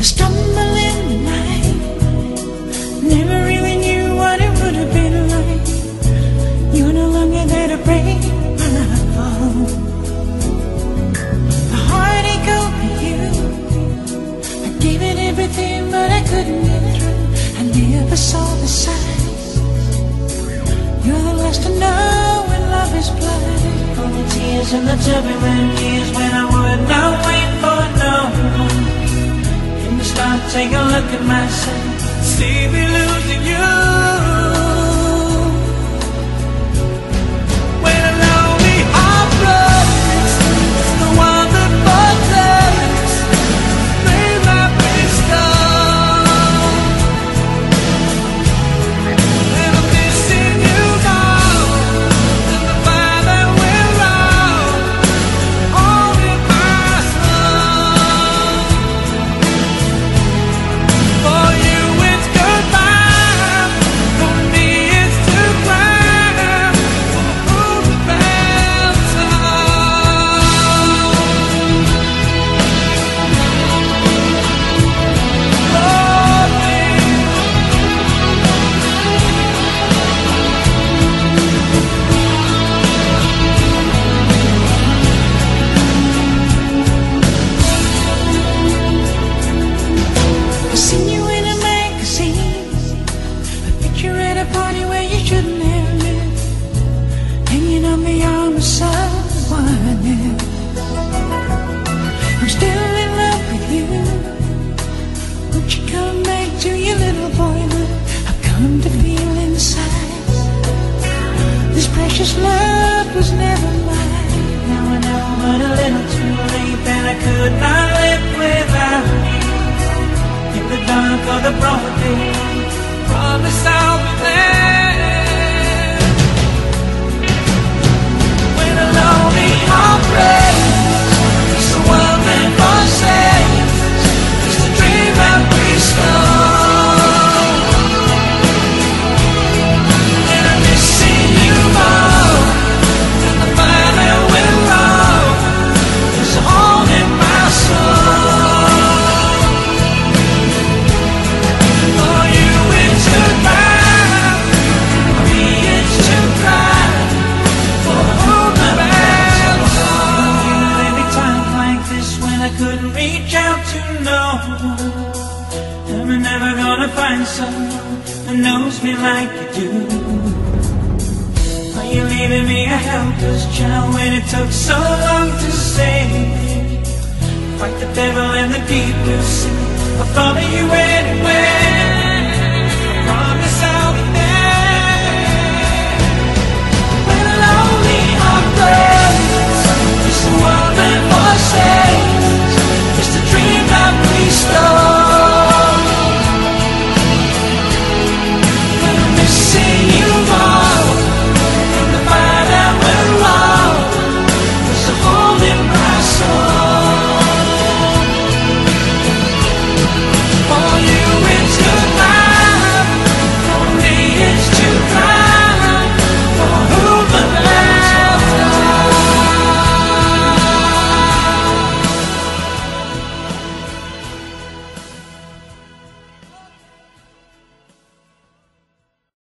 stumble in the night, never really knew what it would have been like. You're no longer there to break my fall. The heartache over you, I gave it everything, but I couldn't get through. I never saw the signs. You're the last to know when love is blind. Only tears in the turbulent years when I would not wait for no one. In the start, take a look at myself, see me losing you. When a lonely heart breaks, it's the one that protects. May my peace gone. And I'm missing you now, and the fire that we're on, all in my soul. For you it's goodbye, for me it's to cry. Oh, the bad song. Oh, baby. I seen you in a magazine, a picture at a party where you shouldn't have been, hanging on the arm of someone else. I'm still in love with you. Won't you come back to your little boyhood? I've come to feel inside this precious love was never mine. Now I know, but a little too late, that I could not live without you. In the dark or the broad day, promise I'll be there. When a lonely heart breaks, it's the one that forsakes. It's the dream that we stole. And I'm missing you more than the fire that we're on. There's a hole in my soul. For you it's goodbye, for me it's to cry. For all the bad songs. You there be times like this when I couldn't reach out to no one. Am I never gonna find someone that knows me like you do? Are you leaving me a helpless child when it took so long to save me? Fight the devil in the deep blue sea, I'll follow you anywhere.